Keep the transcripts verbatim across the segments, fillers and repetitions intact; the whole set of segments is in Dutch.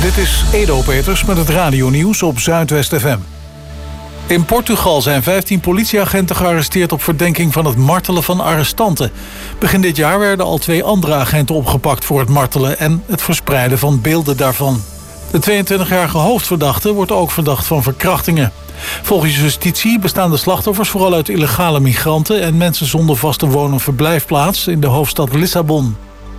Dit is Edo Peters met het radionieuws op Zuidwest F M. In Portugal zijn vijftien politieagenten gearresteerd op verdenking van het martelen van arrestanten. Begin dit jaar werden al twee andere agenten opgepakt voor het martelen en het verspreiden van beelden daarvan. De tweeëntwintigjarige hoofdverdachte wordt ook verdacht van verkrachtingen. Volgens justitie bestaan de slachtoffers vooral uit illegale migranten en mensen zonder vaste woon- of verblijfplaats in de hoofdstad Lissabon.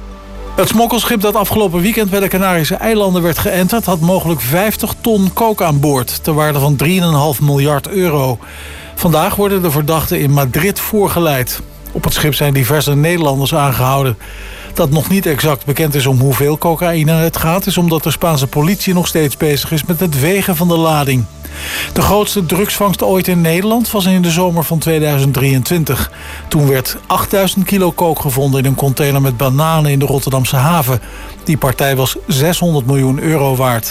Het smokkelschip dat afgelopen weekend bij de Canarische eilanden werd geënterd had mogelijk vijftig ton coke aan boord, ter waarde van drie komma vijf miljard euro. Vandaag worden de verdachten in Madrid voorgeleid. Op het schip zijn diverse Nederlanders aangehouden. Dat nog niet exact bekend is om hoeveel cocaïne het gaat, is omdat de Spaanse politie nog steeds bezig is met het wegen van de lading. De grootste drugsvangst ooit in Nederland was in de zomer van tweeduizend drieëntwintig. Toen werd achtduizend kilo coke gevonden in een container met bananen in de Rotterdamse haven. Die partij was zeshonderd miljoen euro waard.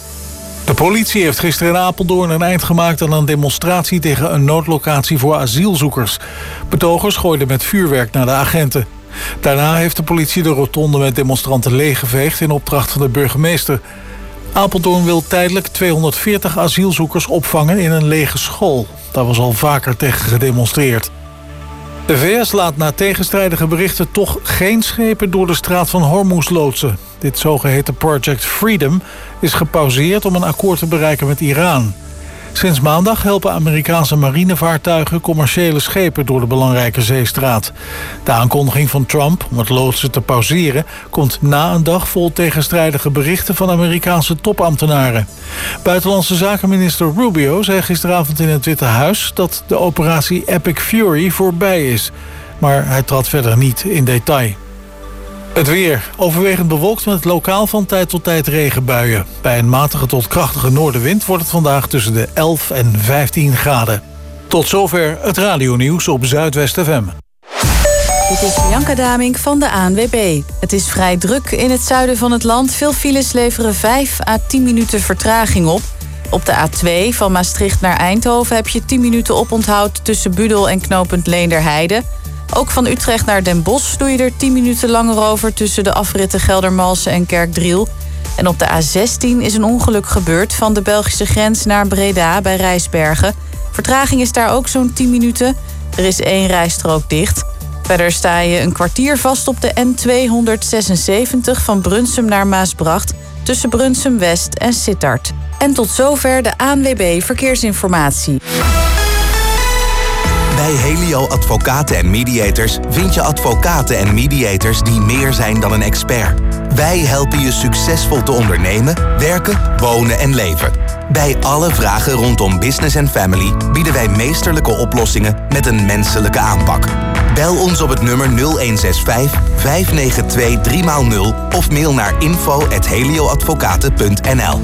De politie heeft gisteren in Apeldoorn een eind gemaakt aan een demonstratie tegen een noodlocatie voor asielzoekers. Betogers gooiden met vuurwerk naar de agenten. Daarna heeft de politie de rotonde met demonstranten leeggeveegd in opdracht van de burgemeester. Apeldoorn wil tijdelijk tweehonderdveertig asielzoekers opvangen in een lege school. Daar was al vaker tegen gedemonstreerd. De V S laat na tegenstrijdige berichten toch geen schepen door de straat van Hormuz loodsen. Dit zogeheten Project Freedom is gepauzeerd om een akkoord te bereiken met Iran. Sinds maandag helpen Amerikaanse marinevaartuigen commerciële schepen door de belangrijke zeestraat. De aankondiging van Trump om het loodsen te pauzeren komt na een dag vol tegenstrijdige berichten van Amerikaanse topambtenaren. Buitenlandse zakenminister Rubio zei gisteravond in het Witte Huis dat de operatie Epic Fury voorbij is. Maar hij trad verder niet in detail. Het weer. Overwegend bewolkt met lokaal van tijd tot tijd regenbuien. Bij een matige tot krachtige noordenwind wordt het vandaag tussen de elf en vijftien graden. Tot zover het radionieuws op Zuidwest F M. Dit is Bianca Damink van de A N W B. Het is vrij druk in het zuiden van het land. Veel files leveren vijf à tien minuten vertraging op. Op de A twee van Maastricht naar Eindhoven heb je tien minuten oponthoud tussen Budel en knooppunt Leenderheide. Ook van Utrecht naar Den Bosch doe je er tien minuten langer over tussen de afritten Geldermalsen en Kerkdriel. En op de A zestien is een ongeluk gebeurd van de Belgische grens naar Breda bij Rijsbergen. Vertraging is daar ook zo'n tien minuten. Er is één rijstrook dicht. Verder sta je een kwartier vast op de N tweehonderdzesenzeventig van Brunsum naar Maasbracht tussen Brunsum West en Sittard. En tot zover de A N W B Verkeersinformatie. Bij Helio Advocaten en Mediators vind je advocaten en mediators die meer zijn dan een expert. Wij helpen je succesvol te ondernemen, werken, wonen en leven. Bij alle vragen rondom business en family bieden wij meesterlijke oplossingen met een menselijke aanpak. Bel ons op het nummer nul een zes vijf, vijf negen twee, drie nul of mail naar info at helioadvocaten punt n l.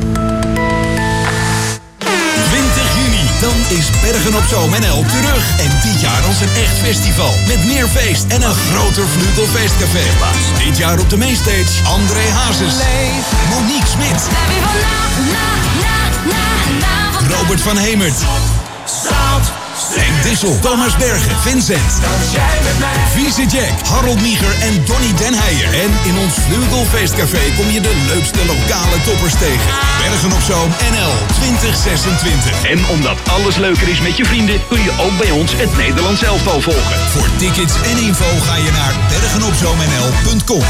Dan is Bergen op Zoom N L terug. En dit jaar als een echt festival. Met meer feest en een groter Vlugelfeestcafé. Dit jaar op de mainstage André Hazes. Monique Smit. Robert van Hemert. Henk Dissel, Thomas Bergen, Vincent, Vieze Jack, Harold Nieger en Donny Den Heijer. En in ons Vlugelfeestcafé kom je de leukste lokale toppers tegen. Bergen op Zoom N L twintig zesentwintig. En omdat alles leuker is met je vrienden, kun je ook bij ons het Nederlands elftal volgen. Voor tickets en info ga je naar bergenopzoomnl punt com.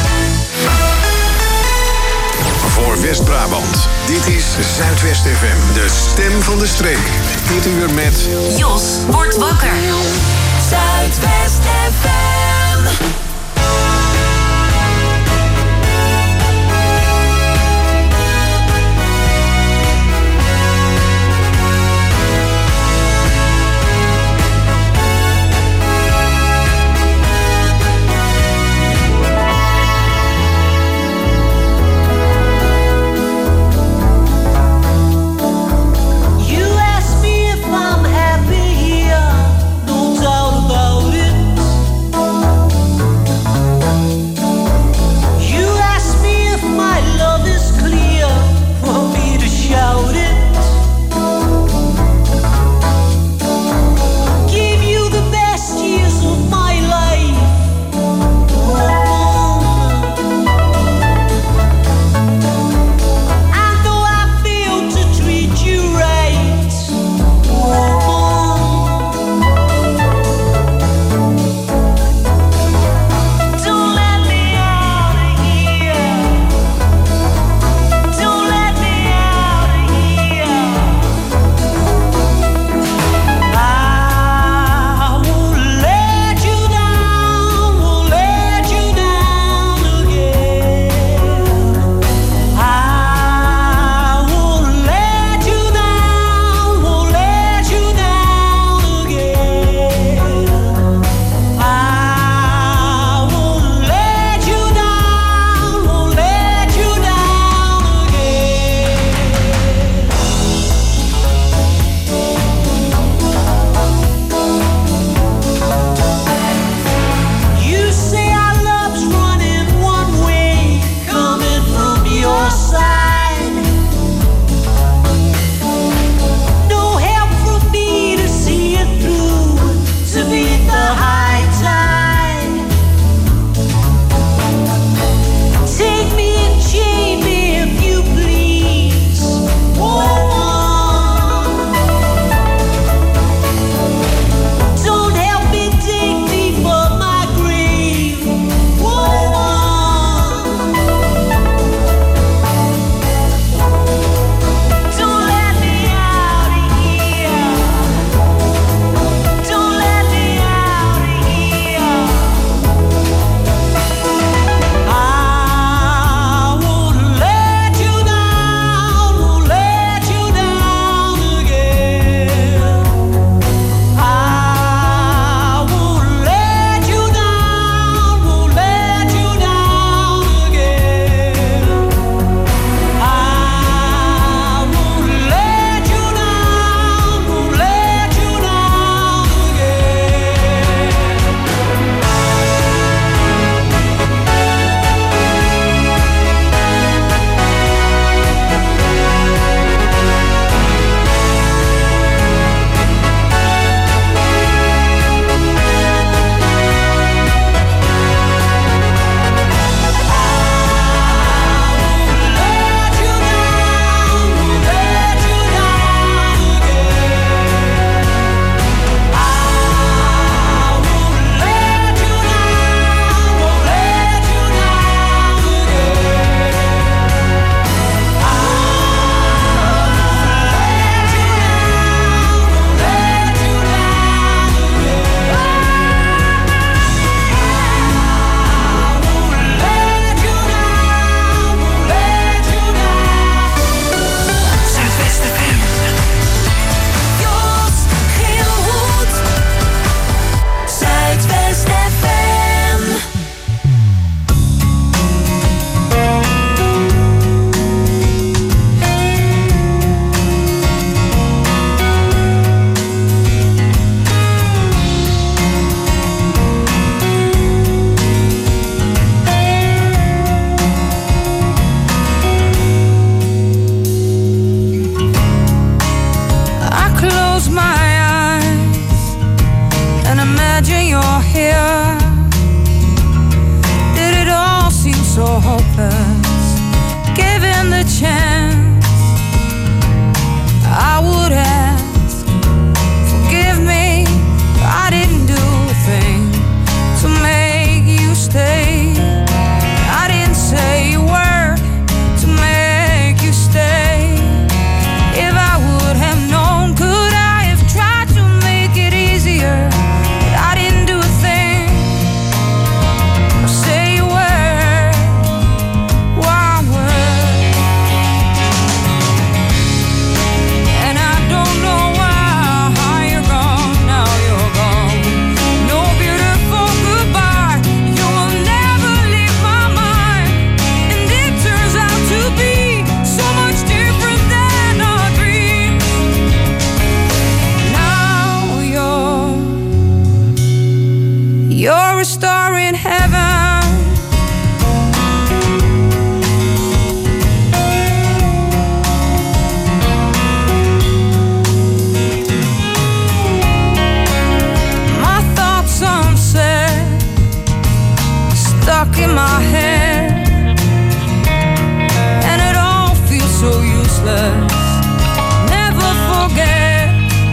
Voor West-Brabant. Dit is Zuidwest F M, de stem van de streek. Dit uur met... Jos wordt wakker. Zuidwest F M. priceless. Never forget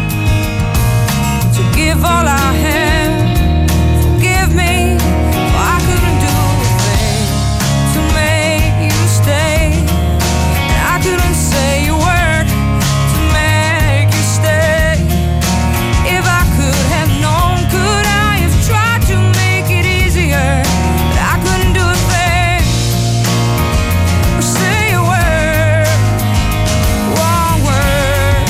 to give all I have. Forgive me, for I couldn't do a thing to make you stay. And I couldn't say a word to make you stay. If I could have known, could I have tried to make it easier? But I couldn't do a thing or say a word, one word.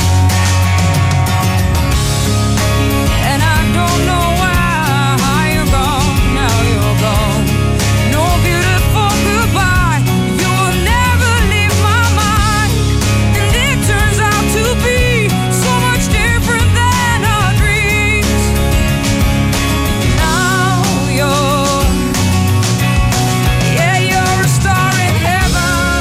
And I don't know why you're gone, now you're gone. No beautiful goodbye, you will never leave my mind. And it turns out to be so much different than our dreams. Now you're, yeah, you're a star in heaven.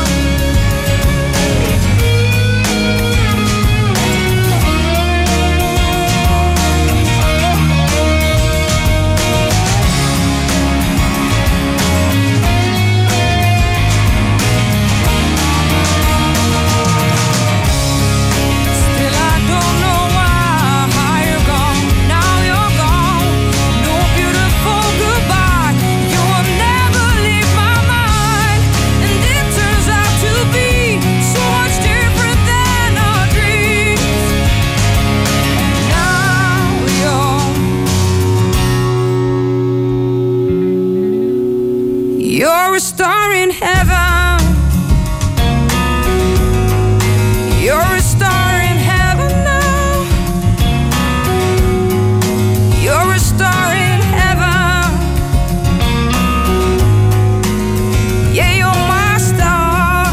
Still I don't know why you're gone, now you're gone. No beautiful goodbye, you will never leave my mind. And it turns out to be so much different than our dreams. Now you're, you're a star in heaven. You're a star in heaven now. You're a star in heaven. Yeah, you're my star.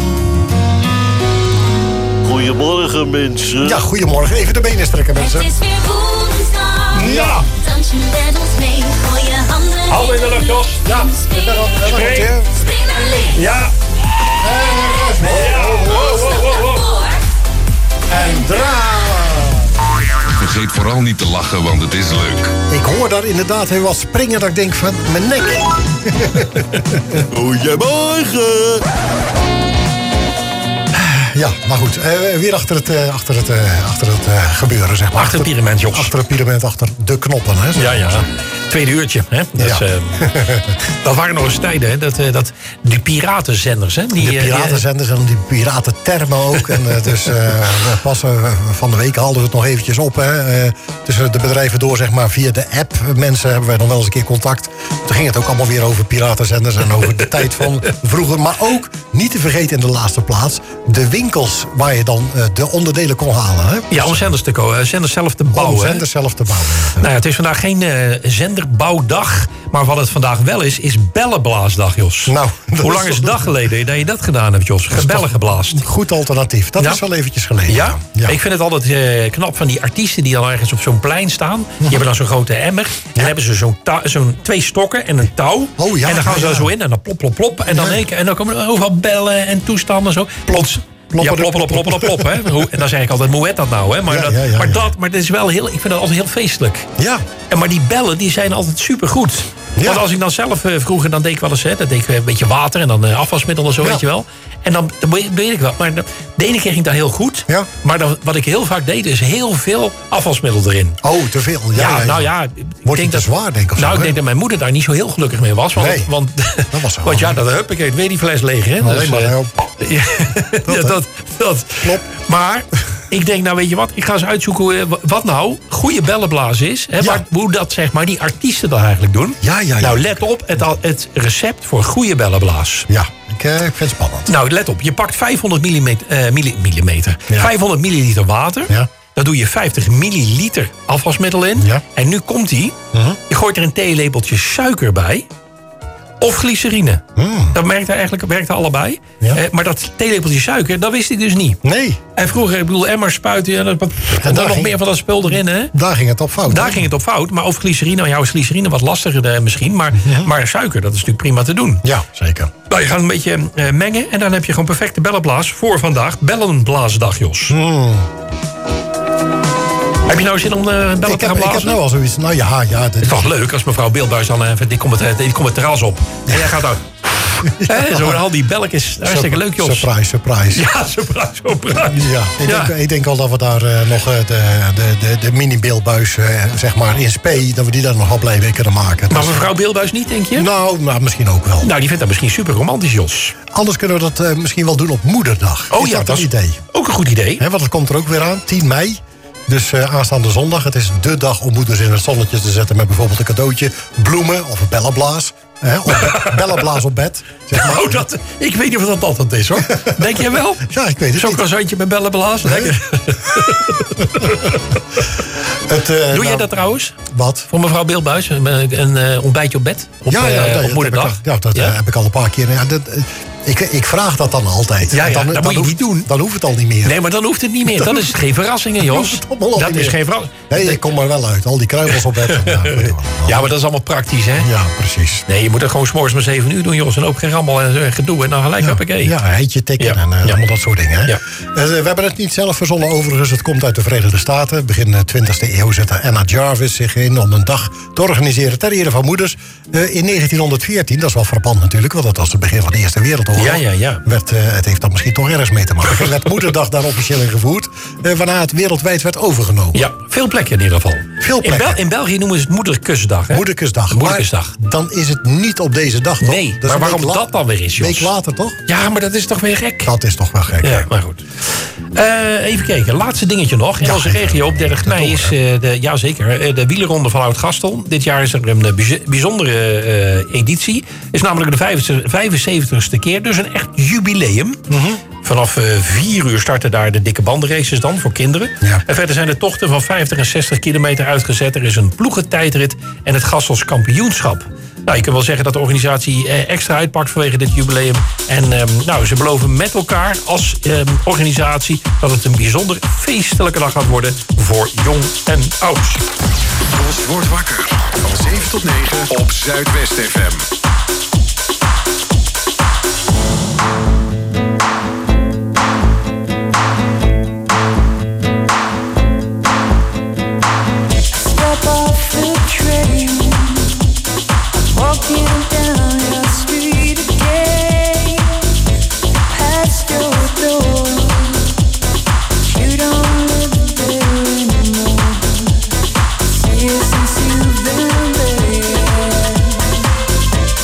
Goedemorgen mensen. Ja, goedemorgen. Even de benen strekken, mensen. Het is weer woensdag. Ja. Dans je met ons mee. Gooi je handen Handen in de lucht, Jos. Ja, ik ben al wel goed, hè? Spring naar links. Ja. Ja. Wow, wow, wow, wow. En draaien. Vergeet vooral niet te lachen, want het is leuk. Ik hoor daar inderdaad heel wat springen dat ik denk van mijn nek. Goedemorgen. Ja, maar goed. eh, weer achter het, eh, achter het, eh, achter het eh, gebeuren, zeg maar. Achter het pyramid, Jos. Achter het pyramid, achter de knoppen, hè? zeg Ja, maar. ja. Tweede uurtje. Hè? Dat, is, Ja. eh, dat waren nog eens tijden. Hè? Dat, eh, dat, die piratenzenders. Hè? Die, De eh, die, eh, piratenzenders en die piratentermen ook. En uh, dus uh, pas uh, van de week haalden we het nog eventjes op. Hè. Uh, tussen de bedrijven door, zeg maar, via de app. Mensen hebben wij nog wel eens een keer contact. Toen ging het ook allemaal weer over piratenzenders en over de tijd van vroeger. Maar ook, niet te vergeten in de laatste plaats, de winkels waar je dan uh, de onderdelen kon halen. Hè. ja, om zenders, te ko- zenders zelf te bouwen. Om hè. zenders zelf te bouwen. Nou ja, het is vandaag geen uh, zenderbouwdag. Maar wat het vandaag wel is, is bellenblaasdag, Jos. Nou, Hoe lang is het dag geleden dat je dat gedaan hebt, Jos? Gebellen geblaast. Goed alternatief. Dat Ja? is wel eventjes geleden. Ja? Ja. Ik vind het altijd eh, knap van die artiesten die dan ergens op zo'n plein staan. Die hebben dan zo'n grote emmer. En dan hebben ze zo'n ta- zo'n twee stokken en een touw. Oh, ja, en dan gaan ze ja, er ja. zo in en dan plop, plop, plop. En dan, Ja. één keer- en dan komen er overal bellen en toestanden zo. Plots. Ploppen Ja, de- plop, plop, plop, plop, plop. Hè. Hoe- En dan zeg ik altijd, hoe heet dat nou? Hè? Maar, Ja, dat, ja, ja, maar, ja. dat, maar dat is wel heel, ik vind dat altijd heel feestelijk. Ja. En maar die bellen, die zijn altijd supergoed. Ja. Want als ik dan zelf eh, vroeger, dan deed ik wel eens, hè, dan deed ik een beetje water en dan eh, afwasmiddel en zo, Ja. weet je wel. En dan, dan weet ik wel. Maar de, de ene keer ging dat heel goed. Ja. Maar dan, wat ik heel vaak deed, is heel veel afwasmiddel erin. Oh, te veel. Ja, Ja, ja, ja. nou ja. Ik Wordt denk het te dat, zwaar, denk ik, of Nou, zo, ik hè? denk dat mijn moeder daar niet zo heel gelukkig mee was. Want, Nee, want, dat was zo. want ja, dat hup, ik weet weer die fles leeg, hè. Alleen maar, eh, ja. ja, Dat, ja, hè? dat, dat. Klopt. Maar ik denk, nou weet je wat, ik ga eens uitzoeken eh, wat nou goede bellenblazen is. Hè, Ja. maar hoe dat zeg maar die artiesten dan eigenlijk doen. Ja, ja, ja. Nou, let op, het, al- het recept voor goede bellenblaas. Ja, ik, eh, ik vind het spannend. Nou, let op, je pakt vijfhonderd millimeter, eh, milli- millimeter Ja. vijfhonderd milliliter water. Ja. Daar doe je vijftig milliliter afwasmiddel in. Ja. En nu komt die. Mhm. Je gooit er een theelepeltje suiker bij. Of glycerine. Mm. Dat werkt eigenlijk werkt allebei. Ja. Eh, maar dat theelepeltje suiker, dat wist ik dus niet. Nee, En vroeger, ik bedoel, emmers spuiten. En, dat- en dan daar nog ging- meer van dat spul erin, hè? daar ging het op fout. Daar hè? ging het op fout. Maar over glycerine, nou ja, is glycerine wat lastiger eh, misschien. Maar, maar suiker, dat is natuurlijk prima te doen. Ja, zeker. Nou, je gaat een beetje eh, mengen. En dan heb je gewoon perfecte bellenblaas voor vandaag. Bellenblaasdag, Jos. Mm. Heb je nou zin om eh, bellen Ik te heb, gaan ik blazen? heb nou al zoiets. Nou ja, ja. Dit Het is toch leuk als mevrouw Beeldbuis dan even... Die komt het, die komt het terras op. En jij gaat uit. Hè, zo al die belletjes. Hartstikke leuk, Jos. Surprise, surprise. Ja, surprise, surprise. Ja, ik, Ja. Denk, ik denk wel dat we daar uh, nog uh, de, de, de, de mini-beeldbuis, uh, zeg maar, in spe, dat we die daar nog op blijven kunnen maken. Maar Dus, mevrouw Beeldbuis niet, denk je? nou, nou, misschien ook wel. Nou, die vindt dat misschien super romantisch, Jos. Anders kunnen we dat uh, misschien wel doen op Moederdag. Oh is ja, dat, dat een is idee? ook een goed idee. He, want het komt er ook weer aan, tien mei. Dus uh, aanstaande zondag. Het is dé dag om moeders in het zonnetje te zetten met bijvoorbeeld een cadeautje, bloemen of een bellenblaas. He, op be- bellenblaas op bed. Zeg maar. Oh, dat, ik weet niet of dat altijd is, hoor. Denk jij wel? Ja, ik weet het Zo'n niet. croissantje met bellenblaas. Lekker. Het, uh, Doe nou, jij dat trouwens? Wat? Voor mevrouw Beeldbuis? Een, een uh, ontbijtje op bed? Op, ja, ja, uh, dat, op moederdag? dat heb ik al- ja, dat Ja? uh, heb ik al een paar keer. Ja, dat, uh, ik, ik vraag dat dan altijd. Ja, ja, dan, dat dan moet je hoeft- niet doen. Dan hoeft het al niet meer. Nee, maar dan hoeft het niet meer. Dan is het geen verrassingen, Dan Jos. hoeft het allemaal al Dat niet is meer. geen verrassing. Nee, ik kom er wel uit. Al die kruimels op bed. Ja, Ja, maar dat is allemaal praktisch, hè? ja, precies. Nee, je moet het gewoon 's morgens maar zeven uur doen, Jos. En ook geen rammel en eh, gedoe. En dan gelijk, Ja, hoppakee. ja, heitje tikken Ja. en uh, Ja. allemaal dat soort dingen. Hè? Ja. Uh, we hebben het niet zelf verzonnen overigens. Het komt uit de Verenigde Staten. Begin uh, twintigste eeuw zette Anna Jarvis zich in om een dag te organiseren ter ere van moeders. Uh, in negentienhonderdveertien, dat is wel frappant natuurlijk, want dat was het begin van de Eerste Wereldoorlog. Ja, ja, ja. Werd, uh, het heeft dan misschien toch ergens mee te maken. werd Moederdag daar officieel ingevoerd, uh, waarna het wereldwijd werd overgenomen. Ja, veel plekken in ieder geval. Veel In, plekken. Bel- in België noemen ze het Moederkusdag, hè? Moederkusdag. Moederkusdag. Maar dan is het niet op deze dag, toch? Nee, Dat is maar een waarom week la- dat dan weer is, Jos? Een week later, toch? Ja, maar dat is toch weer gek? Dat is toch wel gek. Ja, hè? maar goed. Uh, even kijken, laatste dingetje nog. In Ja, onze even. regio op dertig mei is uh, de, ja, zeker, uh, de wielerronde van Oud-Gastel. Dit jaar is er een uh, bijz- bijzondere uh, editie. is namelijk de vijfenzeventigste keer, dus een echt jubileum. Mhm. Vanaf uh, vier uur starten daar de dikke bandenraces dan voor kinderen. Ja. En verder zijn de tochten van vijftig en zestig kilometer uitgezet. Er is een ploegentijdrit en het Gassels kampioenschap. Nou, je kunt wel zeggen dat de organisatie eh, extra uitpakt vanwege dit jubileum. En ehm, nou, ze beloven met elkaar als ehm, organisatie dat het een bijzonder feestelijke dag gaat worden voor jong en oud. Jos wordt wakker. Van zeven tot negen op Zuidwest F M. Step off the train, walking down your street again, past your door. You don't live there anymore. See you since you've been there.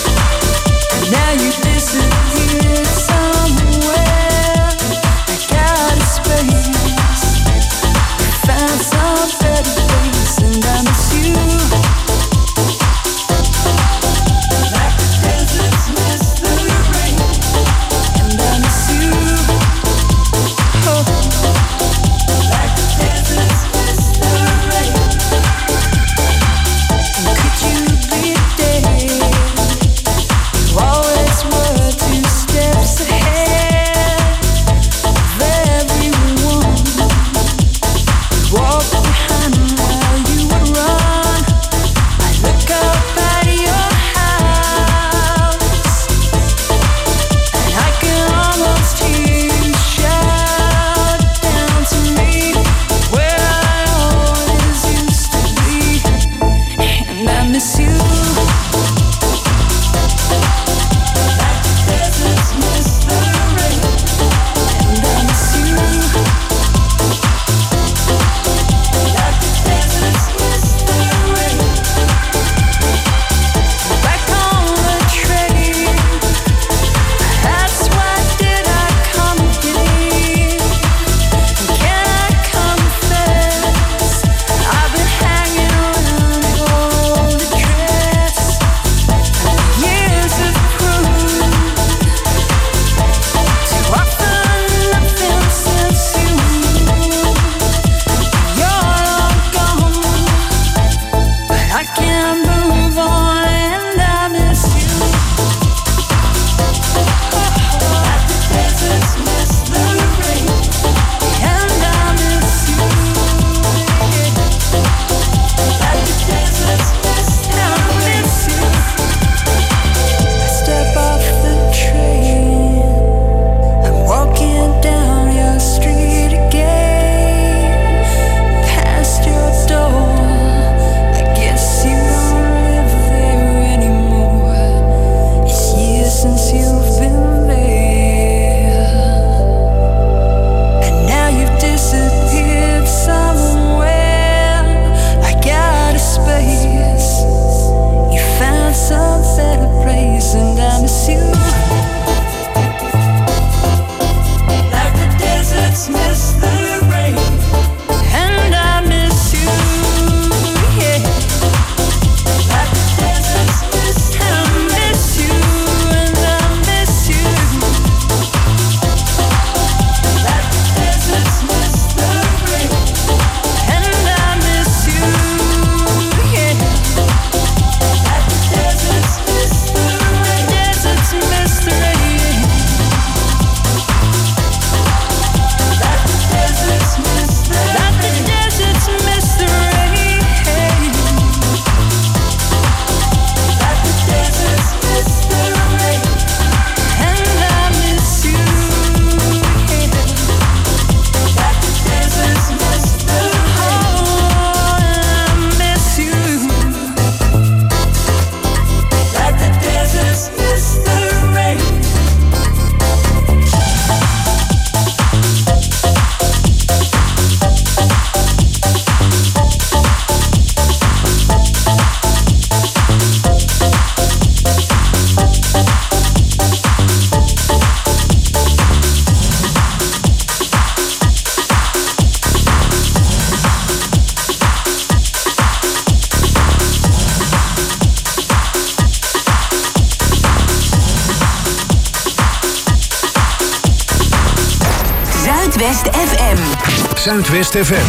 Zuidwest F M. Zuidwest F M.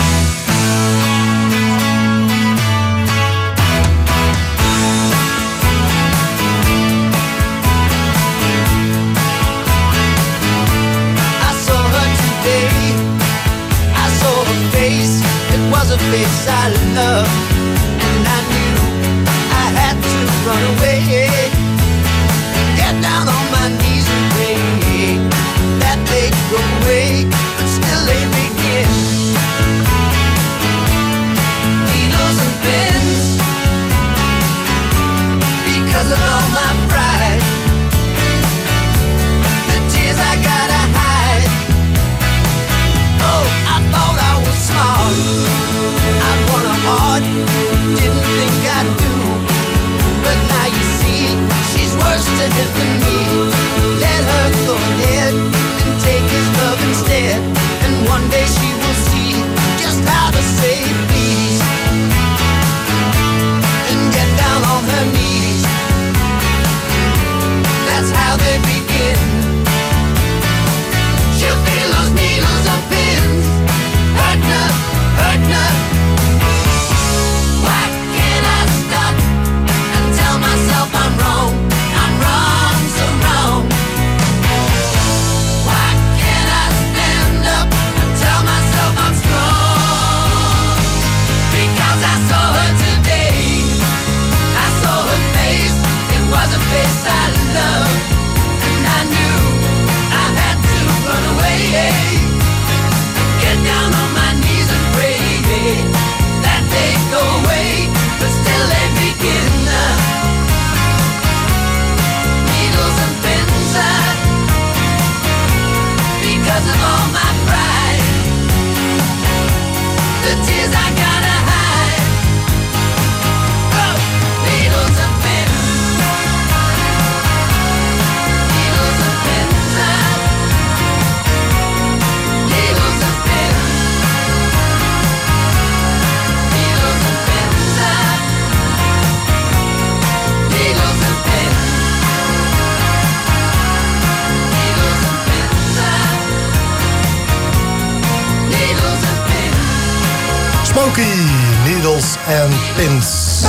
A face I love, and I knew I had to run away, get down on my knees and pray that they'd go away, but still they begin. Needles and pins, because of all my pride, the tears I gotta hide. Oh, I thought I was smart, I'd won a heart, didn't think I'd do. But now you see, she's worse to him than me. Let her go ahead and take his love instead. And one day she will see just how to say please, and get down on her knees. That's how they begin. She'll feel those needles and pins, hurting her, hurting her. I'm wrong, I'm wrong, so wrong. Why can't I stand up and tell myself I'm strong? Because I saw her today, I saw her face, it was a face I loved, and I knew I had to run away, get down on my knees and pray that they'd go away, but still they begin. Because of all my pride, the tears I gotta hide. Oh, needles and pins, needles and pins, needles and pins, needles and pins, needles and pins. Smokey, Needles and Pins.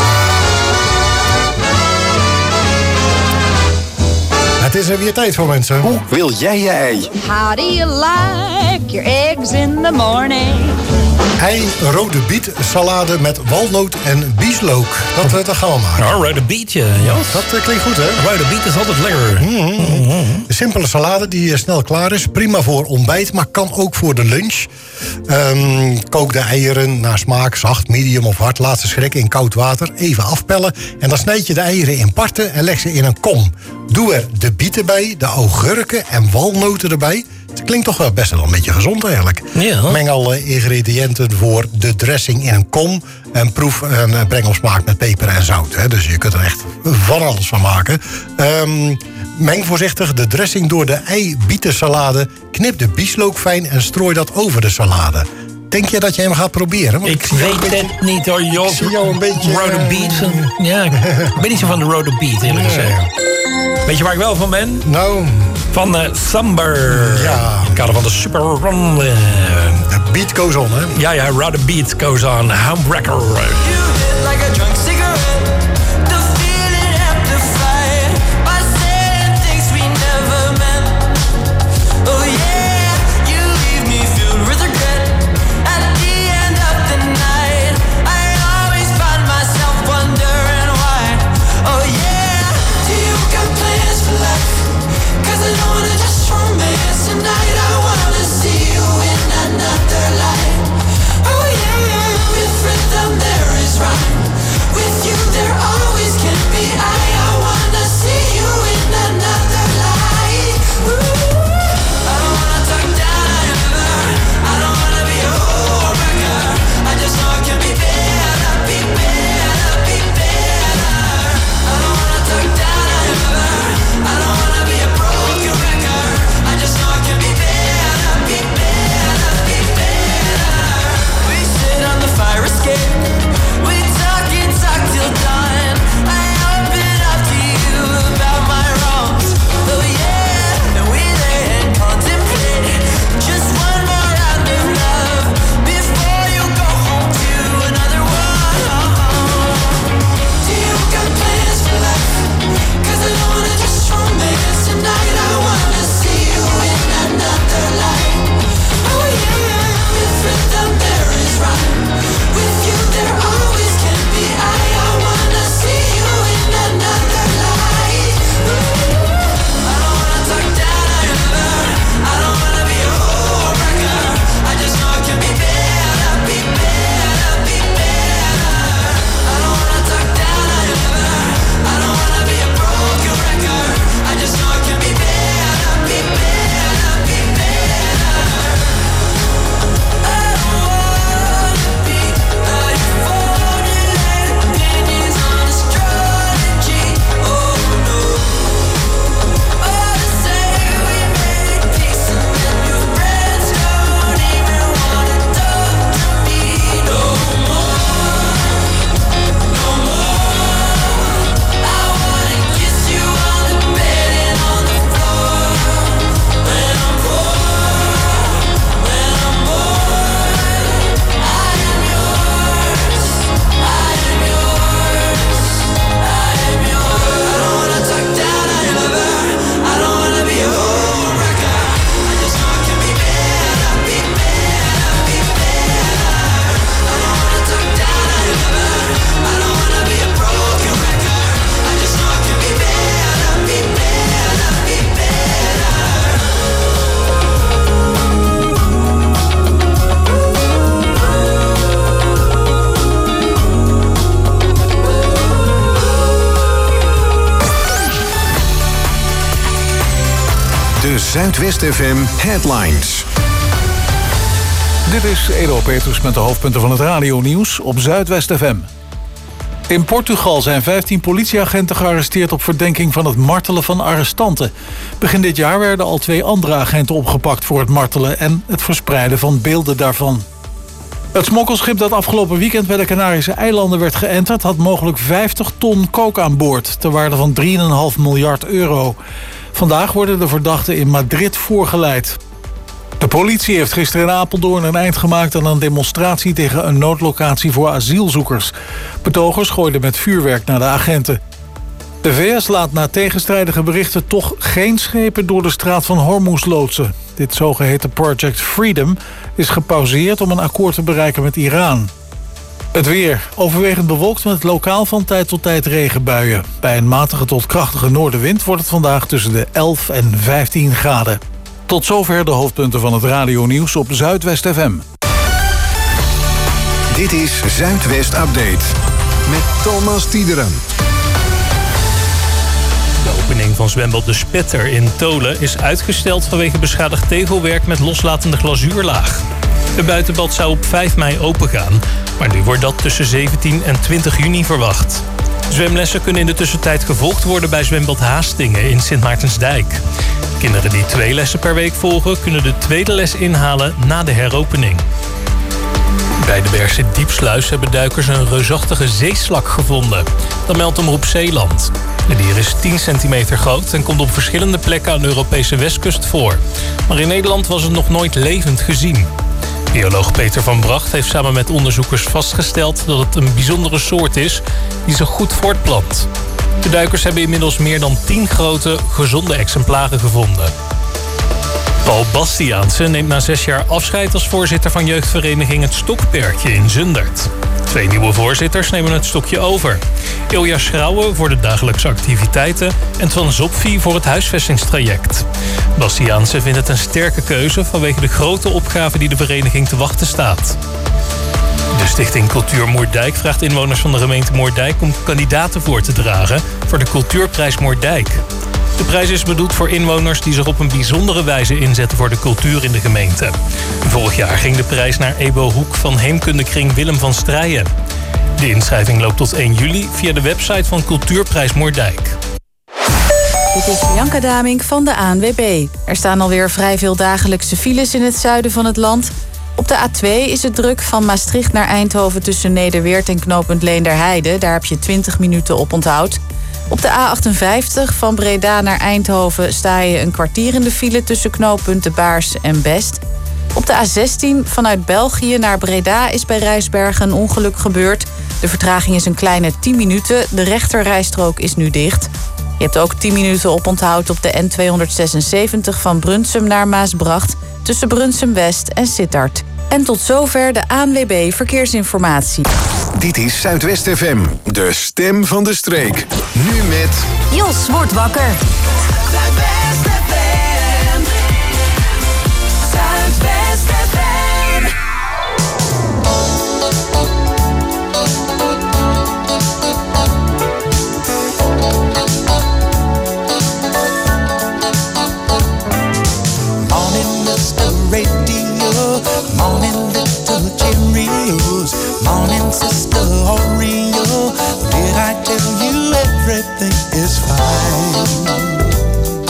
Het is er weer tijd voor, mensen. Hoe wil jij je ei? How do you like your eggs in the morning? Ei, rode biet, salade met walnoot en bieslook. Dat, dat gaan we maken. Nou, rode biet, ja. Dat uh, klinkt goed, hè? Rode biet is altijd lekker. Mm-hmm. De simpele salade die uh, snel klaar is. Prima voor ontbijt, maar kan ook voor de lunch. Um, kook de eieren naar smaak, zacht, medium of hard. Laat ze schrikken in koud water. Even afpellen. En dan snijd je de eieren in parten en leg ze in een kom. Doe er de bieten bij, de augurken en walnoten erbij. Het klinkt toch wel best wel een beetje gezond eigenlijk. Ja. Meng alle ingrediënten voor de dressing in een kom. En proef en breng op smaak met peper en zout. Hè. Dus je kunt er echt van alles van maken. Um, meng voorzichtig de dressing door de ei-bietensalade. Knip de bieslook fijn en strooi dat over de salade. Denk je dat je hem gaat proberen? Want ik ik weet beetje, het niet hoor, Jos. Ik zie jou een beetje... Rode beet. Ja, ik ben niet zo van de rode beet, eerlijk gezegd. Weet je waar ik wel van ben? Nou... Van uh, Samber. Ja. In het kader van de Super Run. Uh, the beat goes on, hè? Ja, ja, Rode beat goes on. Handbreaker. You hit like a drunk cigarette. The feeling amplified by saying things we never meant. Oh yeah, you leave me filled with regret. At the end of the night, I always find myself wondering why. Oh yeah, do you got plans for life? Cause I don't wanna just romance tonight. I wanna see you in another light. Oh yeah, with rhythm there is rhyme. With Zuidwest F M Headlines. Dit is Edo Petrus met de hoofdpunten van het radionieuws op Zuidwest F M. In Portugal zijn vijftien politieagenten gearresteerd op verdenking van het martelen van arrestanten. Begin dit jaar werden al twee andere agenten opgepakt voor het martelen en het verspreiden van beelden daarvan. Het smokkelschip dat afgelopen weekend bij de Canarische eilanden werd geënterd had mogelijk vijftig ton coke aan boord, ter waarde van drie komma vijf miljard euro. Vandaag worden de verdachten in Madrid voorgeleid. De politie heeft gisteren in Apeldoorn een eind gemaakt aan een demonstratie tegen een noodlocatie voor asielzoekers. Betogers gooiden met vuurwerk naar de agenten. De V S laat na tegenstrijdige berichten toch geen schepen door de straat van Hormuz loodsen. Dit zogeheten Project Freedom is gepauzeerd om een akkoord te bereiken met Iran. Het weer. Overwegend bewolkt met lokaal van tijd tot tijd regenbuien. Bij een matige tot krachtige noordenwind wordt het vandaag tussen de elf en vijftien graden. Tot zover de hoofdpunten van het radionieuws op Zuidwest F M. Dit is Zuidwest Update met Thomas Tiederen. De opening van zwembad De Spetter in Tolen is uitgesteld vanwege beschadigd tegelwerk met loslatende glazuurlaag. Het buitenbad zou op vijf mei opengaan, maar nu wordt dat tussen zeventien en twintig juni verwacht. Zwemlessen kunnen in de tussentijd gevolgd worden bij zwembad Haastingen in Sint Maartensdijk. Kinderen die twee lessen per week volgen kunnen de tweede les inhalen na de heropening. Bij de Bergse Diepsluis hebben duikers een reusachtige zeeslak gevonden. Dat meldt Omroep Zeeland. Het dier is tien centimeter groot en komt op verschillende plekken aan de Europese westkust voor. Maar in Nederland was het nog nooit levend gezien. Bioloog Peter van Bracht heeft samen met onderzoekers vastgesteld dat het een bijzondere soort is die zich goed voortplant. De duikers hebben inmiddels meer dan tien grote, gezonde exemplaren gevonden. Paul Bastiaanse neemt na zes jaar afscheid als voorzitter van jeugdvereniging Het Stokperkje in Zundert. Twee nieuwe voorzitters nemen het stokje over. Ilja Schrauwe voor de dagelijkse activiteiten en Twan Zopfi voor het huisvestingstraject. Bastiaanse vindt het een sterke keuze vanwege de grote opgave die de vereniging te wachten staat. De Stichting Cultuur Moerdijk vraagt inwoners van de gemeente Moerdijk om kandidaten voor te dragen voor de Cultuurprijs Moerdijk. De prijs is bedoeld voor inwoners die zich op een bijzondere wijze inzetten voor de cultuur in de gemeente. Vorig jaar ging de prijs naar Ebo Hoek van Heemkundekring Willem van Strijen. De inschrijving loopt tot één juli via de website van Cultuurprijs Moerdijk. Dit is Bianca Damink van de A N W B. Er staan alweer vrij veel dagelijkse files in het zuiden van het land. Op de A twee is het druk van Maastricht naar Eindhoven tussen Nederweert en knooppunt Leenderheide. Daar heb je twintig minuten op onthoud. Op de A achtenvijftig van Breda naar Eindhoven sta je een kwartier in de file tussen knooppunten Baars en Best. Op de A zestien vanuit België naar Breda is bij Rijsbergen een ongeluk gebeurd. De vertraging is een kleine tien minuten. De rechterrijstrook is nu dicht. Je hebt ook tien minuten op onthoud op de N tweehonderdzesenzeventig van Brunsum naar Maasbracht tussen Brunsum West en Sittard. En tot zover de A N W B Verkeersinformatie. Dit is Zuidwest F M, de stem van de streek. Nu met Jos wordt wakker. Zuidwest F M. Zuidwest F M. Morning, mister Radio. Morning, little Cheerios. Morning, Sister Oreo. Did I tell you everything is fine?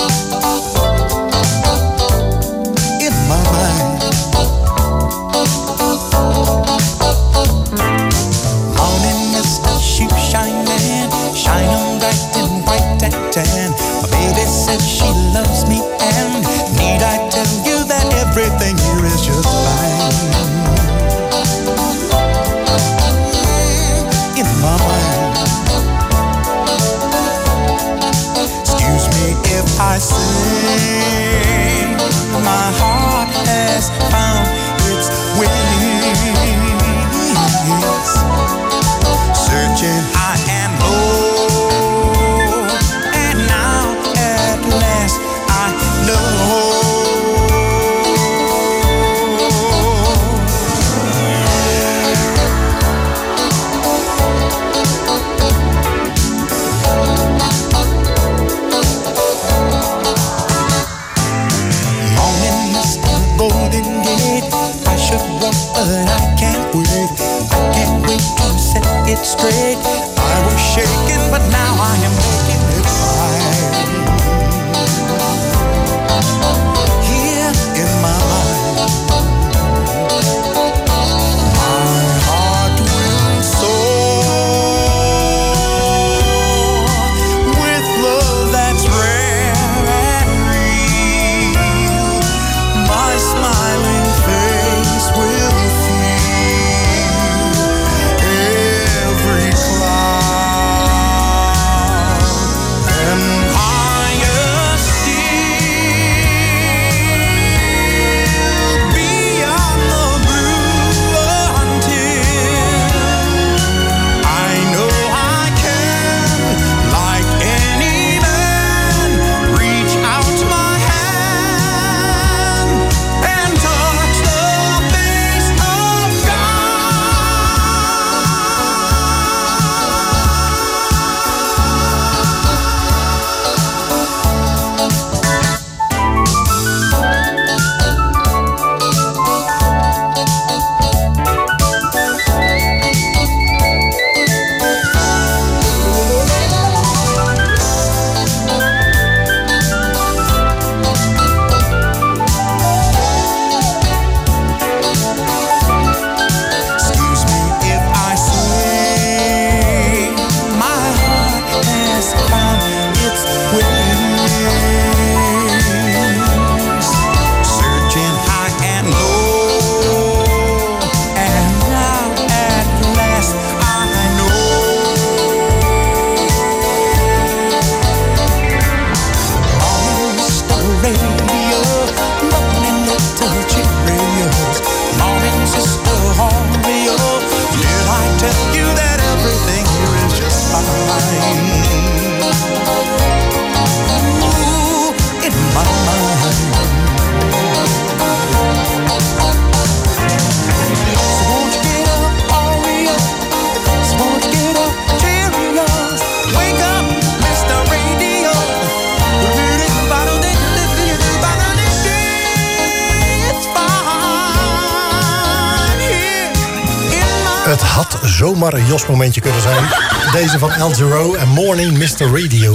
straight. I was shaking, but now I am making it right. Here in my mind, my heart will soar with love that's rare and real. My smiling face will feel every cloud and higher still beyond the blue until I know I can, like any man, reach out my hand and touch the face of Excuse me if I say my heart has found its wings, searching high and low, and now at last I know. Morning Star Radio, morning little Cheerios, morning Sister Oreo. Did I tell you that everything here is just fine? Ooh, in my mind. So won't you get up, Oreo? So won't you get up, Cheerios? Wake up, Mister Radio. It's fine here in my. Het had zomaar een Jos-momentje kunnen zijn. Deze van El Giro en Morning mister Radio.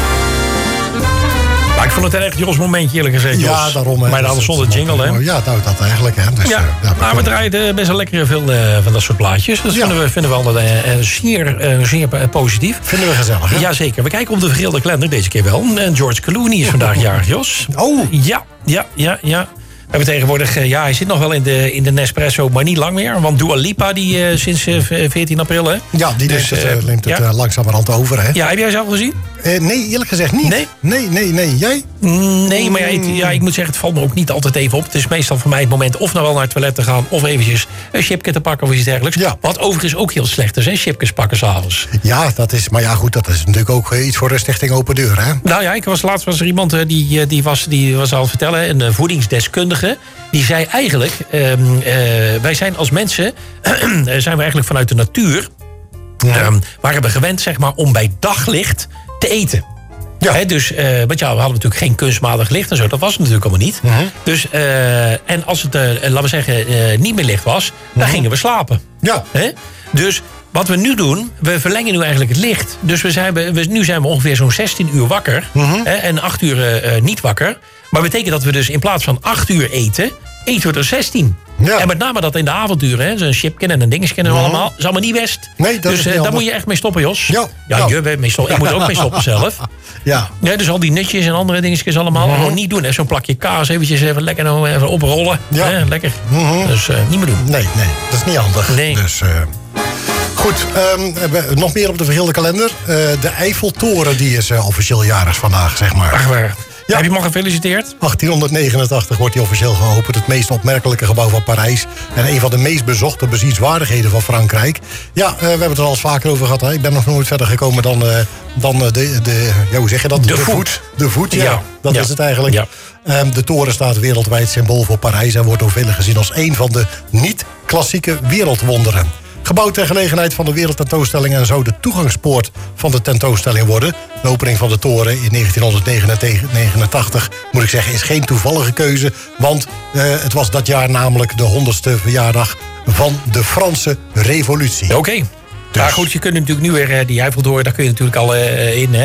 Maar ik vond het een echt Jos momentje, eerlijk gezegd, Jos. Ja, daarom. hè. Maar dan Dus zonder het- jingle, hè? Ja, nou, dat eigenlijk. Hè. Dus, Ja, eh, ja, maar we draaien eh, best wel lekker veel eh, van dat soort plaatjes. Dat vinden we, vinden we altijd eh, eh, zeer, eh, zeer eh, positief. Vinden we gezellig, hè? Jazeker. We kijken op de vergeelde kalender deze keer wel. En George Clooney is vandaag jarig, Jos. Oh! Ja, ja, ja, ja. We hebben tegenwoordig, eh, ja, hij zit nog wel in de, in de Nespresso, maar niet lang meer. Want Dua Lipa, die eh, sinds eh, veertien april, hè? Ja, die Dus, neemt het, eh, eh, neemt het ja. eh, langzamerhand over, hè? Ja, heb jij ze al gezien? Eh, nee, eerlijk gezegd niet. Nee? Nee, nee, nee. Jij? Nee, maar ja, ik, ja, ik moet zeggen, het valt me ook niet altijd even op. Het is meestal voor mij het moment of nou wel naar het toilet te gaan... of eventjes een chipje te pakken of iets dergelijks. Ja. Wat overigens ook heel slecht is, hè? Chipjes pakken s'avonds. Ja, dat is... Maar ja, goed, dat is natuurlijk ook eh, iets voor de Stichting Open Deur, hè? Nou ja, ik was, laatst was er iemand eh, die, eh, die, was, die was aan het vertellen, een eh, voedingsdeskundige... die zei eigenlijk, ehm, eh, wij zijn als mensen... zijn we eigenlijk vanuit de natuur... ehm, waren we gewend, zeg maar, om bij daglicht te eten. Ja. Hè, dus, eh, want ja, we hadden natuurlijk geen kunstmatig licht en zo. Dat was het natuurlijk allemaal niet. Mhm. Dus, eh, en als het, eh, laten we zeggen, eh, niet meer licht was... dan gingen we slapen. Ja. Hè? Dus wat we nu doen, we verlengen nu eigenlijk het licht. Dus we zijn, we, we- nu zijn we ongeveer zo'n zestien uur wakker. Hè, en acht uur eh, eh, niet wakker. Maar betekent dat we dus in plaats van acht uur eten... eten we er zestien. Ja. En met name dat in de avonduren, hè, zo'n chipken en een dingetje en allemaal... is allemaal niet best. Nee, dat dus is niet eh, daar handig. moet je echt mee stoppen, Jos. Ja. Ja, Ja. je bent mee stoppen. Ik moet er ook mee stoppen zelf. Ja. Ja, dus al die nutjes en andere dingetjes allemaal. Gewoon niet doen. hè. Zo'n plakje kaas eventjes even lekker nou even oprollen. Ja. Hè, lekker. Dus eh, niet meer doen. Nee, nee, dat is niet handig. Nee. Dus, eh, goed, ehm, we- nog meer op de vergeelde kalender. Eh, de Eiffeltoren die is eh, officieel jarig vandaag, zeg maar. Ach, waar. Ja. Heb je hem al gefeliciteerd? achttienhonderdnegenentachtig wordt hij officieel geopend. Het meest opmerkelijke gebouw van Parijs. En een van de meest bezochte bezienswaardigheden van Frankrijk. Ja, eh, we hebben het er al eens vaker over gehad. Hè. Ik ben nog nooit verder gekomen dan, eh, dan eh, de, de... Ja, hoe zeg je dat? De voet. De voet, ja. Ja. Dat Ja. is het eigenlijk. Ja. Ehm, de toren staat wereldwijd symbool voor Parijs... en wordt door velen gezien als een van de niet-klassieke wereldwonderen. Gebouwd ter gelegenheid van de wereldtentoonstelling... en zou de toegangspoort van de tentoonstelling worden. De opening van de toren in negentienhonderdnegenentachtig, moet ik zeggen, is geen toevallige keuze. Want eh, het was dat jaar namelijk de honderdste verjaardag van de Franse Revolutie. Oké. Maar goed, je kunt natuurlijk nu weer uh, die Eiffeltoren, daar kun je natuurlijk al uh, in. Hè.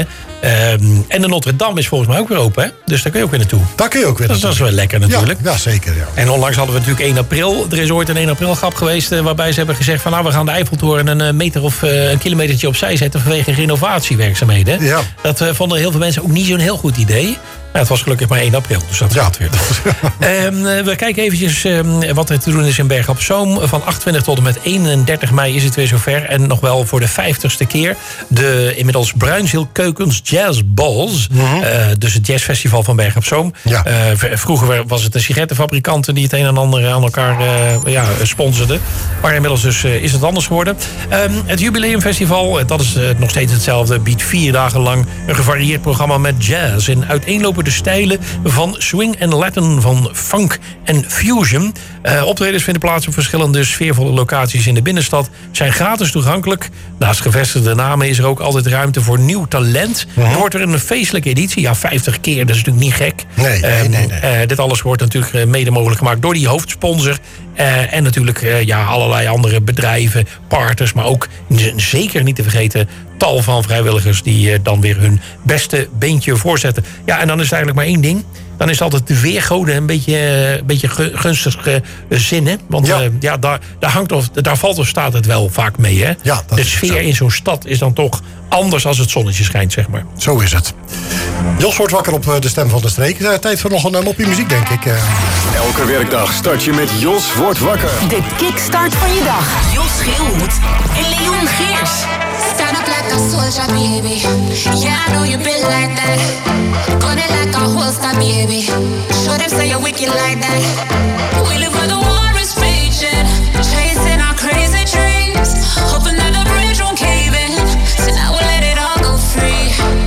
Um, en de Notre Dame is volgens mij ook weer open, hè? Dus daar kun je ook weer naartoe. Daar kun je ook weer naartoe. Dat is wel lekker natuurlijk. Ja, ja, zeker. Ja. En onlangs hadden we natuurlijk één april. Er is ooit een één april grap geweest uh, waarbij ze hebben gezegd van nou, we gaan de Eiffeltoren een uh, meter of uh, een kilometertje opzij zetten vanwege renovatiewerkzaamheden. Ja. Dat uh, vonden heel veel mensen ook niet zo'n heel goed idee. Ja, het was gelukkig maar één april, dus dat gaat ja. weer. um, we kijken eventjes um, wat er te doen is in Bergen op Zoom. Van achtentwintig tot en met eenendertig mei is het weer zover. En nog wel voor de vijftigste keer de inmiddels Bruinzeel Keukens Jazz Balls. Mm-hmm. Uh, dus het jazzfestival van Bergen op Zoom. Ja. Uh, v- vroeger was het de sigarettenfabrikanten die het een en ander aan elkaar uh, ja, sponsorden. Maar inmiddels dus, uh, is het anders geworden. Um, het Jubileumfestival, dat is uh, nog steeds hetzelfde. Biedt vier dagen lang een gevarieerd programma met jazz. En uiteenlopende de stijlen van swing en Latin, van funk en fusion. Uh, optredens vinden plaats op verschillende sfeervolle locaties in de binnenstad. Zijn gratis toegankelijk. Naast gevestigde namen is er ook altijd ruimte voor nieuw talent. Uh-huh. Er wordt er een feestelijke editie. Ja, vijftig keer, dat is natuurlijk niet gek. Nee, nee, nee. nee. Uh, dit alles wordt natuurlijk mede mogelijk gemaakt door die hoofdsponsor. Uh, en natuurlijk uh, ja, allerlei andere bedrijven, partners, maar ook z- zeker niet te vergeten tal van vrijwilligers die uh, dan weer hun beste beentje voorzetten. Ja, en dan is het eigenlijk maar één ding. Dan is het altijd de weergoden een beetje, uh, een beetje gu- gunstig uh, zinnen. Want ja. Uh, ja, daar, daar, hangt of, daar valt of staat het wel vaak mee. Hè? Ja, de sfeer in zo'n stad is dan toch anders als het zonnetje schijnt, zeg maar. Zo is het. Jos wordt wakker op de stem van de streek. Tijd voor nog een moppie muziek, denk ik. Elke werkdag start je met Jos wordt wakker. De kickstart van je dag. Jos Geelhoed en Leon Geers. Stand up like a soldier, baby. Yeah, I know you been like that. Gun it like a holster, baby. Show them say you're wicked like that. We live where the war is raging, chasing our crazy dreams, hoping that the bridge won't cave in. So now we'll let it all go free.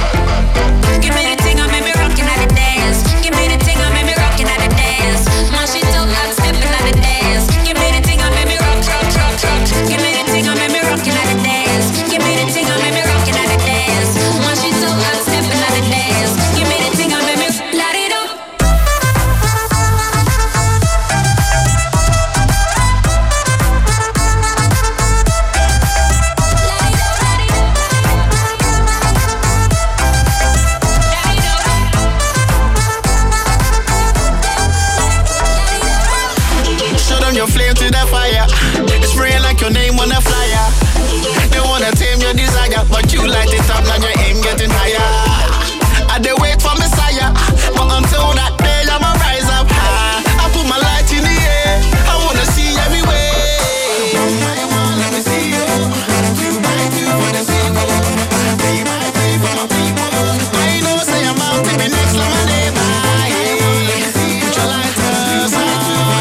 Give me the thing, I made me rockin' at the dance. Give me the thing, I made me rockin' at the dance. My shit don't got steppin' at the dance. Give me the thing, I made me rock, rock, rock, rock. Give me the thing, I made me rockin' at the dance. Give me the thing, I made me rockin' at the dance. My shit don't got steppin' at the dance. Give me the thing, I made me light it up. Your flame to the fire, spraying like your name on a flyer. They wanna tame your desire, but you light it up, now your aim getting higher. I dey wait for Messiah, but until that day I'ma rise up high. I put my light in the air, I wanna see everywhere. Let me see you, two by two for the single, three by three for my people. I know say I'm out to be next to my neighbor. Put your lighters on.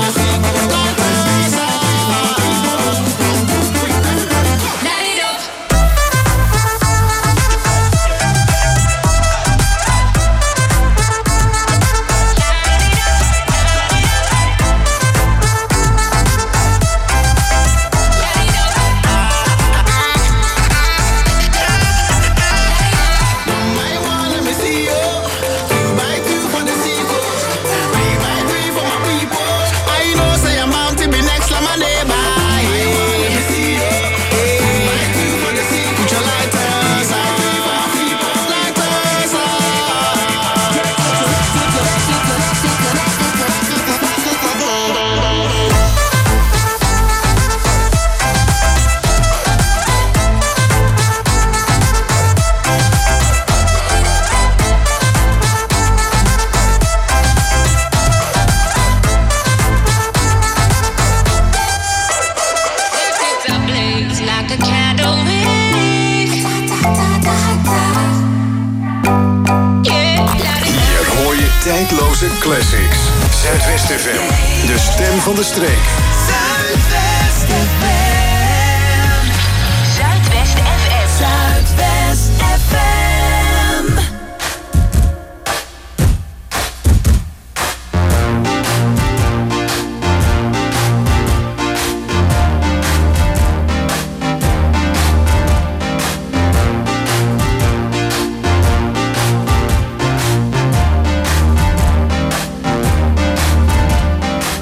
Tijdloze classics. Zuidwest F M. De stem van de streek. Zuidwest F M. Zuidwest F M. Zuidwest F M.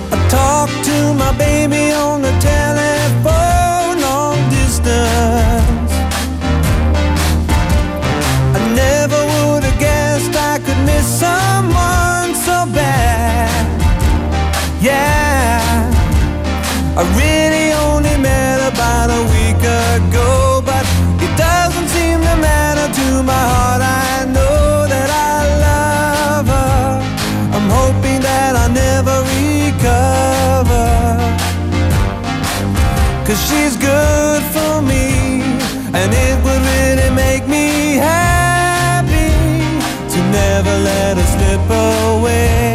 Talk to my baby on the telephone, long distance. Yeah, I really only met about a week ago, but it doesn't seem to matter to my heart. I know that I love her. I'm hoping that I never recover, 'cause she's good for me, and it would really make me happy to never let her slip away.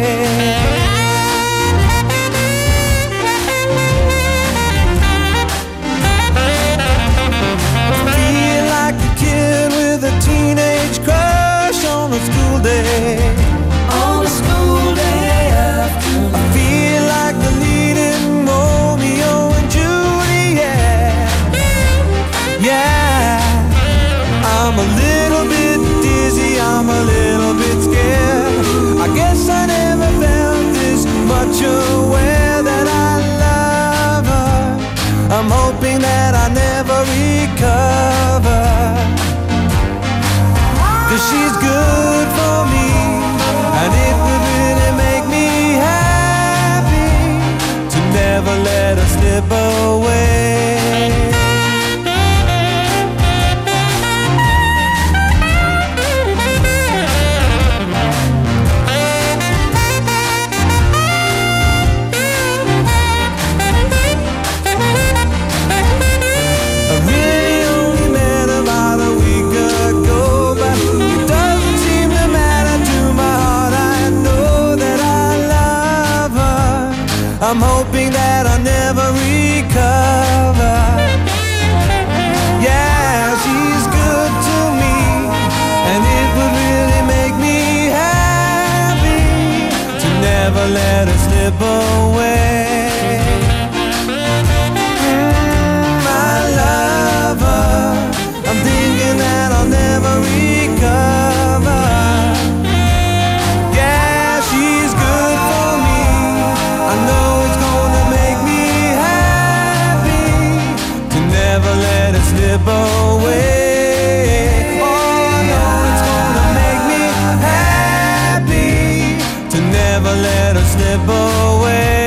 Feel like a kid with a teenage crush on a school day. On a school day afternoon. I feel like the leading Romeo and Juliet. Yeah, I'm a little bit dizzy, I'm a little bit scared. I guess I never felt this much aware that I love her. I'm hoping that I never recover, 'cause she's good for me, and it would really make me happy to never let her slip away. I'm hoping that I never recover. Yeah, she's good to me, and it would really make me happy to never let her slip away. Mm, I love her. I'm thinking that I'll never recover. Yeah, she's good for me. I know it's gonna make me happy to never let it slip away. Oh, I know it's gonna make me happy to never let it slip away.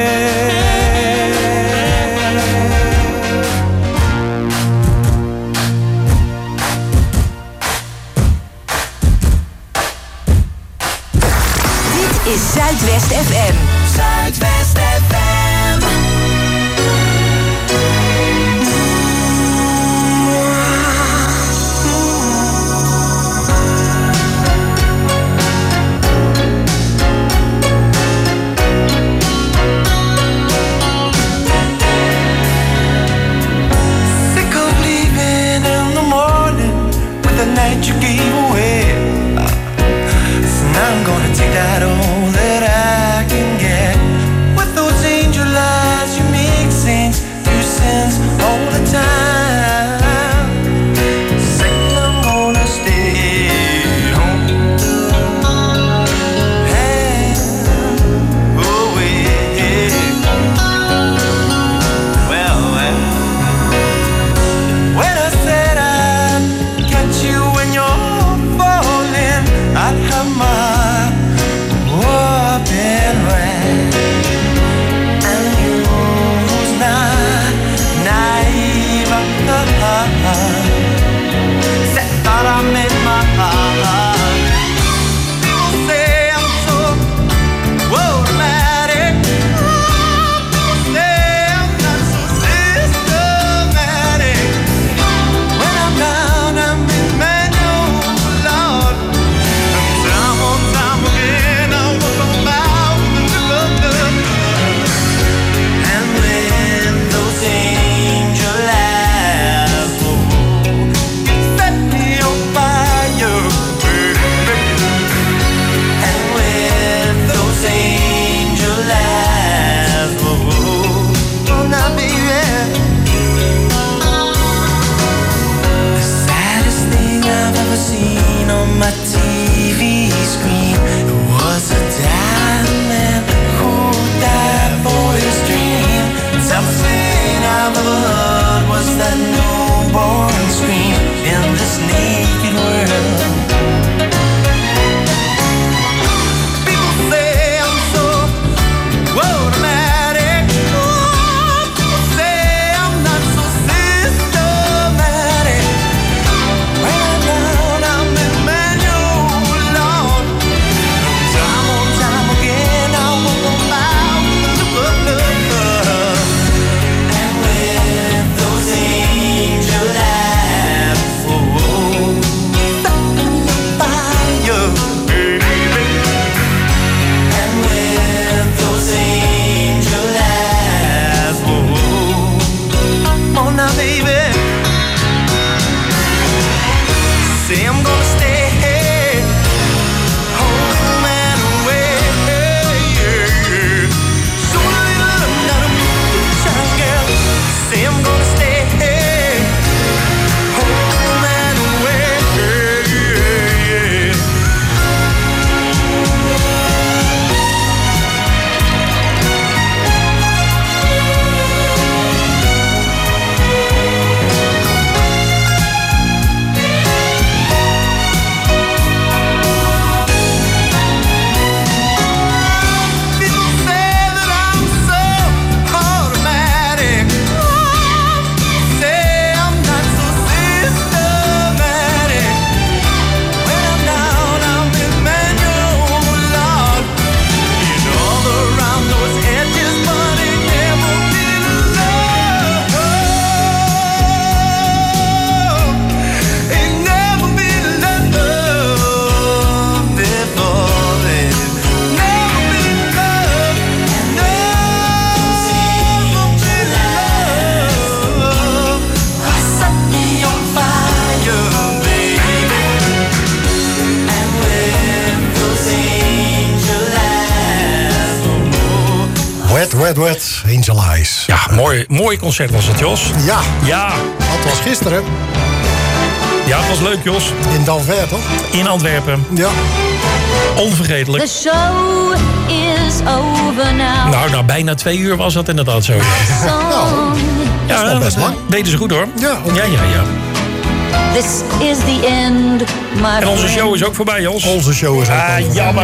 Wet Wet, Angel Eyes. Ja, mooi, mooi concert was het, Jos. Ja. Ja. Dat was gisteren. Ja, het was leuk, Jos. In Danver, toch? In Antwerpen. Ja. Onvergetelijk. The show is over now. Nou, nou, bijna twee uur was dat inderdaad zo. Ja, dat is nog best lang. Deden ze goed, hoor. Ja, ja, ja. ja. This is the end, my En onze friend. show is ook voorbij, Jos. Onze show is ook Ah, voorbij. jammer.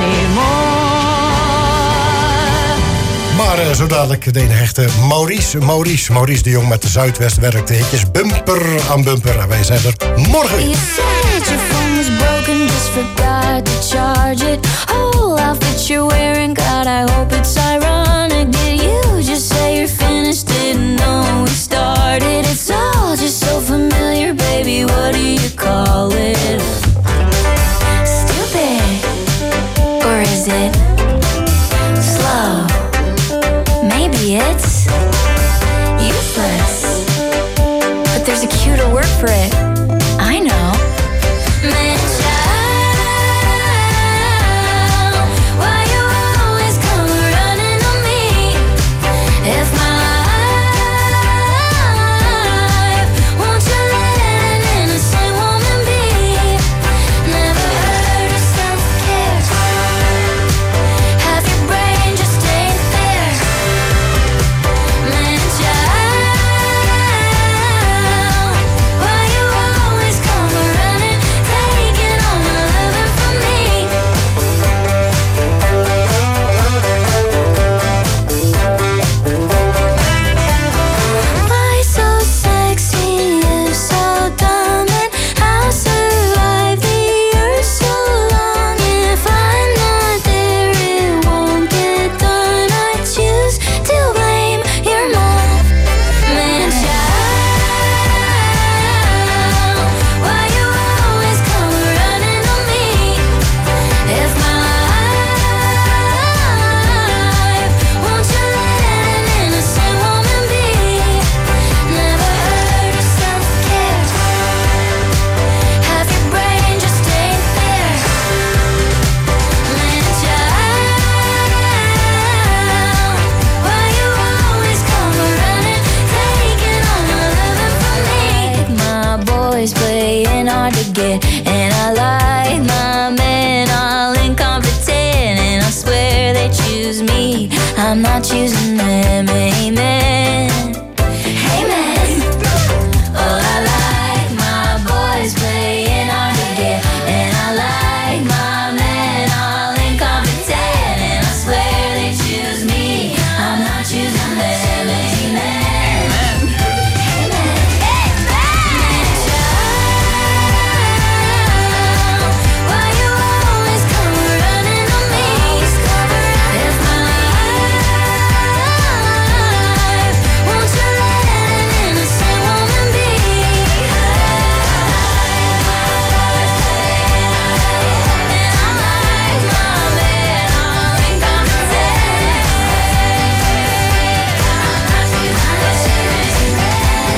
Maar uh, zo dadelijk de enige echte Maurice. Maurice. Maurice de Jong met de Zuidwest werkt de hitjes bumper aan bumper. En wij zijn er morgen weer. You said your phone was broken, just forgot to charge it. Whole outfit you're wearing, God, I hope it's ironic. Did you just say you're finished? Didn't know we started. It's all just so familiar, baby. What do you call it? Stupid, or is it slow? Maybe it's useless, but there's a cuter word for it. I know. Man, child, why you always come running on me? If my life, won't you let an innocent woman be? Never heard of self-care. Half your brain just ain't there. Man, child, why you always come running, taking all my loving from me? Why so sexy, you so dumb, and I'll survive the earth so long. If I'm not there, it won't get done. I choose to blame your mom. Man, child, why you always come running on me? If my life, won't you let an innocent woman be? Never heard of self-care. Half your brain just ain't there. Man, child, why you always come running, taking all my loving from me? My boys playing hard to get, and I like my men all incompetent, and I swear they choose me, I'm not choosing them. Amen. Amen. Oh, I like my boys playing hard to get, and I like my men all incompetent, and I swear they choose me, I'm not choosing them. Amen. Why you always come running on me? If my life, won't you let an innocent woman be? And I like my men all incompetent. I'm not choosing them.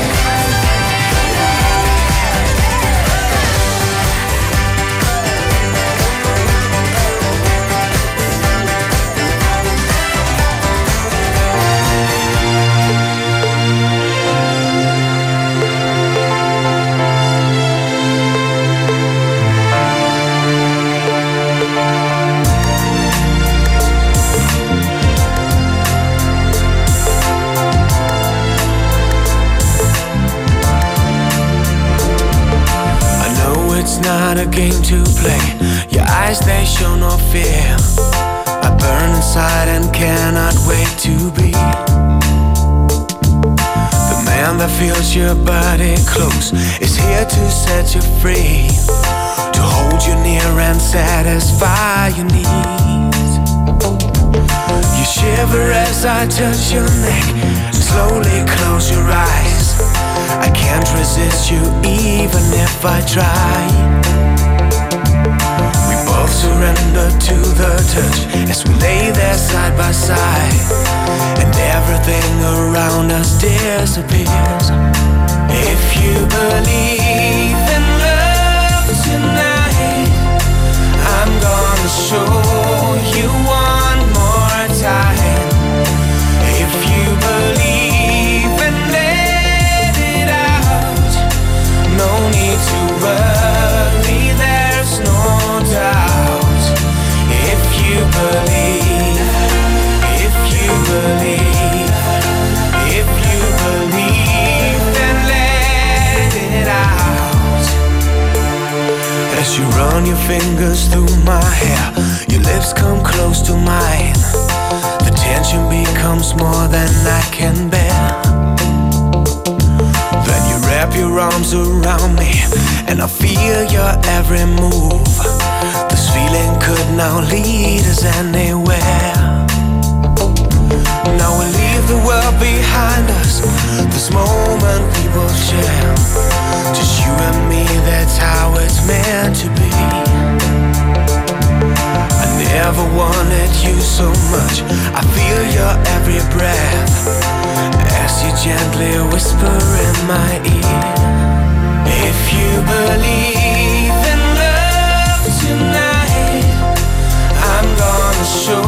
I know it's not a game to play. Your eyes, they show no fear. I burn inside and cannot wait to be the man that feels your body close, is here to set you free, to hold you near and satisfy your needs. You shiver as I touch your neck, slowly close your eyes. I can't resist you even if I try. We both surrender to the touch as we lay there side by side, and everything around us disappears. If you believe in love tonight, I'm gonna show you one more time. run your fingers through my hair. Your lips come close to mine. The tension becomes more than I can bear. Then you wrap your arms around me, and I feel your every move. This feeling could now lead us anywhere. Now we leave the world behind us. This moment we will share. Just you and me, that's how it's meant to be. I never wanted you so much. I feel your every breath as you gently whisper in my ear. If you believe in love tonight, I'm gonna show